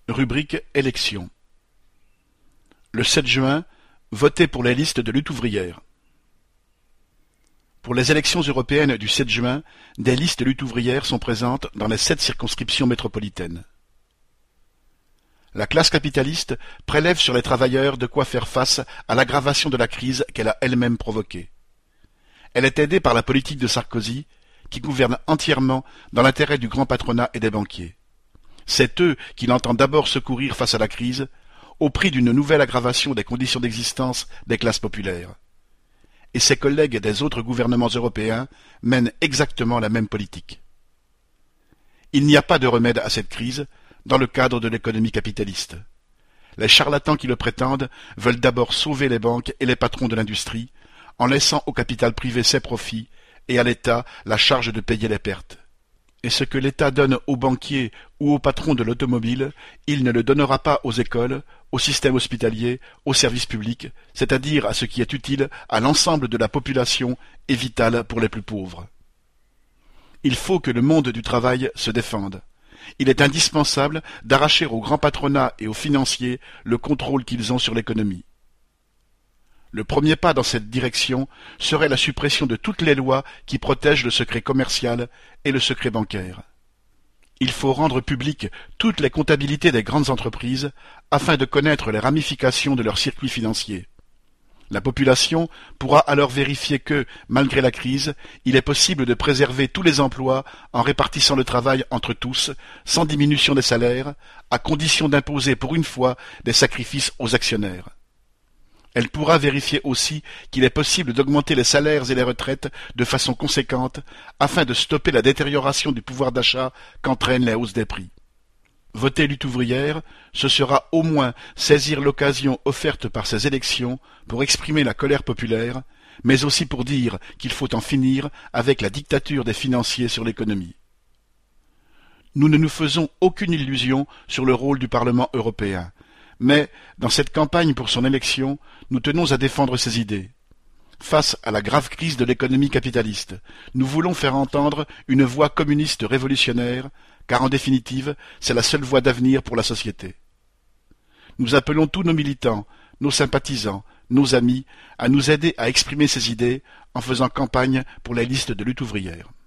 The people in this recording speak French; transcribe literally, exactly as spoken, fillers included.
Rubrique élections. Le sept juin, votez pour les listes de lutte ouvrière. Pour les élections européennes du sept juin, des listes de lutte ouvrière sont présentes dans les sept circonscriptions métropolitaines. La classe capitaliste prélève sur les travailleurs de quoi faire face à l'aggravation de la crise qu'elle a elle-même provoquée. Elle est aidée par la politique de Sarkozy, qui gouverne entièrement dans l'intérêt du grand patronat et des banquiers. C'est eux qu'il entend d'abord secourir face à la crise, au prix d'une nouvelle aggravation des conditions d'existence des classes populaires. Et ses collègues des autres gouvernements européens mènent exactement la même politique. Il n'y a pas de remède à cette crise dans le cadre de l'économie capitaliste. Les charlatans qui le prétendent veulent d'abord sauver les banques et les patrons de l'industrie, en laissant au capital privé ses profits et à l'État la charge de payer les pertes. Et ce que l'État donne aux banquiers ou aux patrons de l'automobile, il ne le donnera pas aux écoles, au système hospitalier, aux services publics, c'est-à-dire à ce qui est utile à l'ensemble de la population et vital pour les plus pauvres. Il faut que le monde du travail se défende. Il est indispensable d'arracher au grand patronat et aux financiers le contrôle qu'ils ont sur l'économie. Le premier pas dans cette direction serait la suppression de toutes les lois qui protègent le secret commercial et le secret bancaire. Il faut rendre publiques toutes les comptabilités des grandes entreprises afin de connaître les ramifications de leurs circuits financiers. La population pourra alors vérifier que, malgré la crise, il est possible de préserver tous les emplois en répartissant le travail entre tous, sans diminution des salaires, à condition d'imposer pour une fois des sacrifices aux actionnaires. Elle pourra vérifier aussi qu'il est possible d'augmenter les salaires et les retraites de façon conséquente afin de stopper la détérioration du pouvoir d'achat qu'entraînent les hausses des prix. Voter lutte ouvrière, ce sera au moins saisir l'occasion offerte par ces élections pour exprimer la colère populaire, mais aussi pour dire qu'il faut en finir avec la dictature des financiers sur l'économie. Nous ne nous faisons aucune illusion sur le rôle du Parlement européen. Mais, dans cette campagne pour son élection, nous tenons à défendre ces idées. Face à la grave crise de l'économie capitaliste, nous voulons faire entendre une voix communiste révolutionnaire, car en définitive, c'est la seule voie d'avenir pour la société. Nous appelons tous nos militants, nos sympathisants, nos amis, à nous aider à exprimer ces idées en faisant campagne pour les listes de lutte ouvrière.